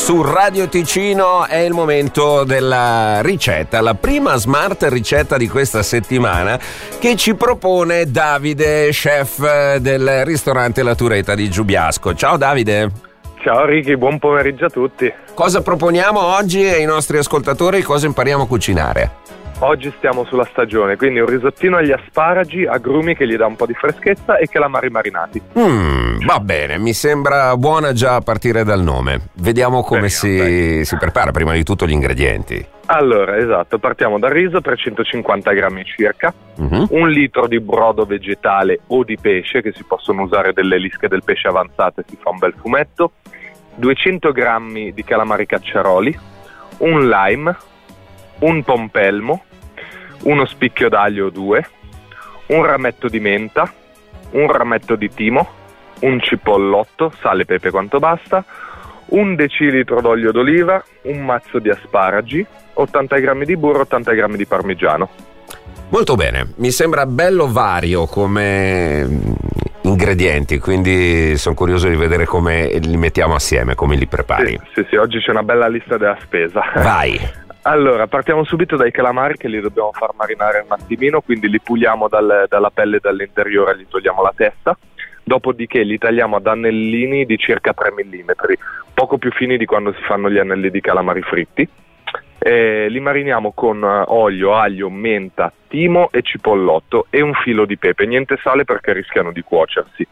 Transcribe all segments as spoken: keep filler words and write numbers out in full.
su Radio Ticino è il momento della ricetta, la prima smart ricetta di questa settimana che ci propone Davide, chef del ristorante La Tureta di Giubiasco. Ciao Davide. Ciao Ricky, buon pomeriggio a tutti. Cosa proponiamo oggi ai nostri ascoltatori? Cosa impariamo a cucinare? Oggi stiamo sulla stagione, quindi un risottino agli asparagi, agrumi che gli dà un po' di freschezza e calamari marinati. Mm, va bene, mi sembra buona già a partire dal nome. Vediamo come si, si prepara, prima di tutto gli ingredienti. Allora, esatto, partiamo dal riso, trecentocinquanta grammi circa, mm-hmm. un litro di brodo vegetale o di pesce, che si possono usare delle lische del pesce avanzate, si fa un bel fumetto, duecento grammi di calamari cacciaroli, un lime, un pompelmo, uno spicchio d'aglio o due, un rametto di menta, un rametto di timo, un cipollotto, sale e pepe quanto basta, un decilitro d'olio d'oliva, un mazzo di asparagi, ottanta grammi di burro, ottanta grammi di parmigiano. Molto bene, mi sembra bello vario come ingredienti, quindi sono curioso di vedere come li mettiamo assieme, come li prepari. Sì, sì, sì, oggi c'è una bella lista della spesa. Vai! Allora, partiamo subito dai calamari che li dobbiamo far marinare un attimino, quindi li puliamo dal, dalla pelle e dall'interiore, gli togliamo la testa, dopodiché li tagliamo ad anellini di circa tre millimetri, poco più fini di quando si fanno gli anelli di calamari fritti. Eh, li mariniamo con olio, aglio, menta, timo e cipollotto e un filo di pepe, niente sale perché rischiano di cuocersi.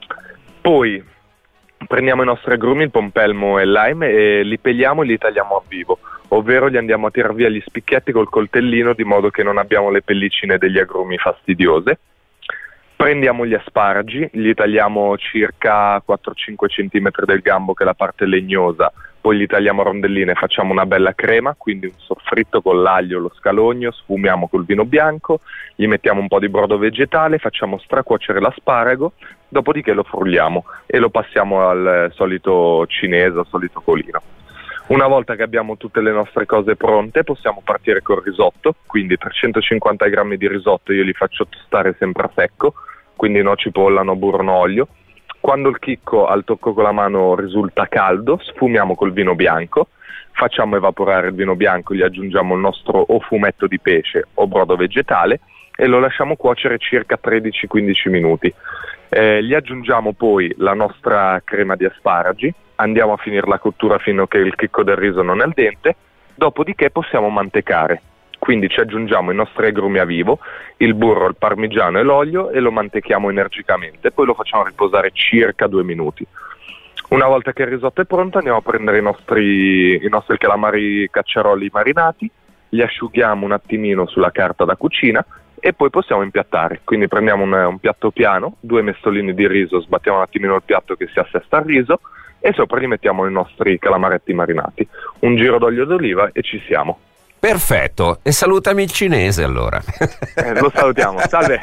Poi prendiamo i nostri agrumi, il pompelmo e il lime, e li peliamo e li tagliamo a vivo, ovvero li andiamo a tirar via gli spicchietti col coltellino di modo che non abbiamo le pellicine degli agrumi fastidiose. Prendiamo gli asparagi, li tagliamo circa quattro cinque centimetri del gambo, che è la parte legnosa, poi li tagliamo a rondelline e facciamo una bella crema, quindi un soffritto con l'aglio, lo scalogno, sfumiamo col vino bianco, gli mettiamo un po' di brodo vegetale, facciamo stracuocere l'asparago, dopodiché lo frulliamo e lo passiamo al solito cinese, al solito colino. Una volta che abbiamo tutte le nostre cose pronte possiamo partire col risotto, quindi trecentocinquanta grammi di risotto io li faccio tostare sempre a secco, quindi no cipolla, no burro, no olio. Quando il chicco al tocco con la mano risulta caldo, sfumiamo col vino bianco, facciamo evaporare il vino bianco, gli aggiungiamo il nostro o fumetto di pesce o brodo vegetale e lo lasciamo cuocere circa tredici quindici minuti. Eh, gli aggiungiamo poi la nostra crema di asparagi, andiamo a finire la cottura fino a che il chicco del riso non è al dente, dopodiché possiamo mantecare. Quindi ci aggiungiamo i nostri agrumi a vivo, il burro, il parmigiano e l'olio e lo mantechiamo energicamente, poi lo facciamo riposare circa due minuti. Una volta che il risotto è pronto andiamo a prendere i nostri, i nostri calamari cacciaroli marinati, li asciughiamo un attimino sulla carta da cucina e poi possiamo impiattare. Quindi prendiamo un, un piatto piano, due mestolini di riso, sbattiamo un attimino il piatto che si assesta al riso e sopra gli mettiamo i nostri calamaretti marinati, un giro d'olio d'oliva e ci siamo. Perfetto, e salutami il cinese allora. Eh, lo salutiamo, salve.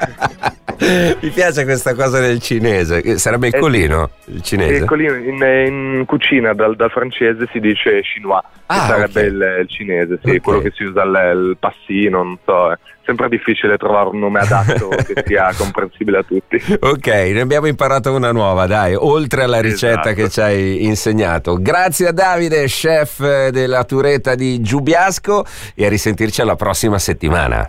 Mi piace questa cosa del cinese, sarebbe il colino, il cinese? Il colino in, in cucina dal, dal francese si dice chinois, ah, che sarebbe okay. il, il cinese, sì, okay. Quello che si usa il, il passino, non so, è sempre difficile trovare un nome adatto che sia comprensibile a tutti. Ok, ne abbiamo imparato una nuova, dai, oltre alla ricetta esatto. che ci hai insegnato. Grazie a Davide, chef della Tureta di Giubiasco, e a risentirci alla prossima settimana.